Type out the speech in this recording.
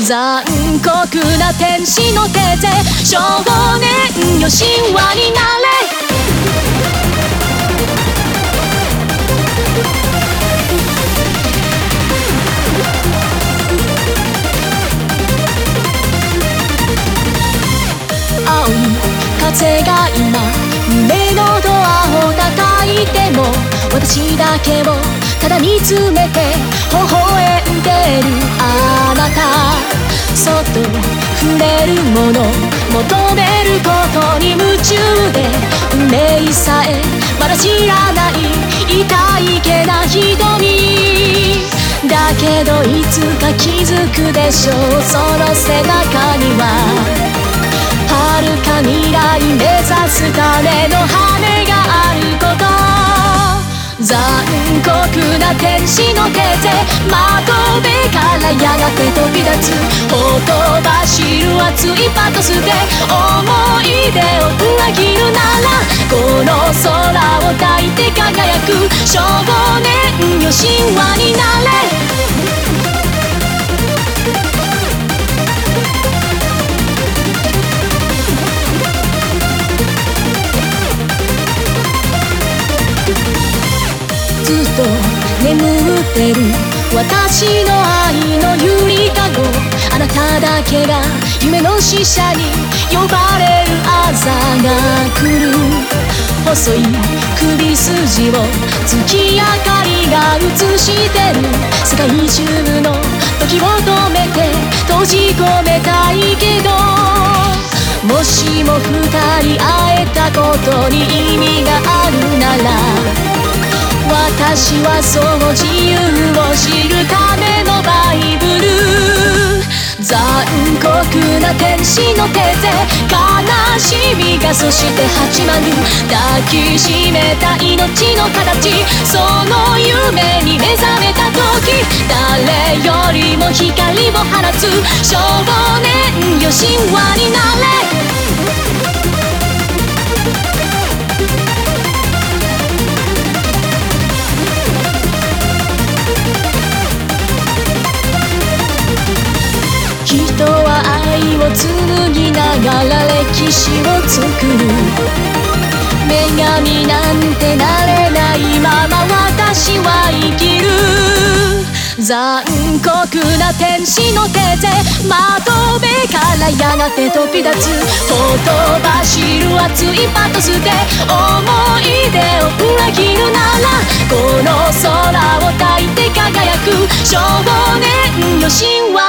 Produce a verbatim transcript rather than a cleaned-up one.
残酷な天使の手で少年よ神話になれ。青い風が今胸のドアを叩いても、私だけをただ見つめて微笑んでるあなた。そっと触れるもの求めることに夢中で、運命さえまだ知らない痛いけな瞳だけど、いつか気づくでしょう。その背中には遥か未来目指すための羽があること。残酷な天使の手で窓辺からやがて飛び立つ、ほとばしる熱いパトスで思い出を裏切るなら、この空を抱いて輝く少年よ神話になれ。ずっと眠ってる私の愛のゆりかご、あなただけが夢の使者に呼ばれる朝が来る。細い首筋を月明かりが映してる、世界中の時を止めて閉じ込めたいけど、もしも二人会えたことに意味があるなら、私はその自由を知るためのバイブル。残酷な天使の手で悲しみがそして始まる、抱きしめた命の形、その夢に目覚めた時、誰よりも光を放つ少年よ神話になれ。人は愛を紡ぎながら歴史を作る、女神なんてなれないまま私は生きる。残酷な天使の手で窓辺からやがて飛び立つ、ほとばしる熱いパトスで思い出を裏切るなら、この空を抱いて輝く少年よ神話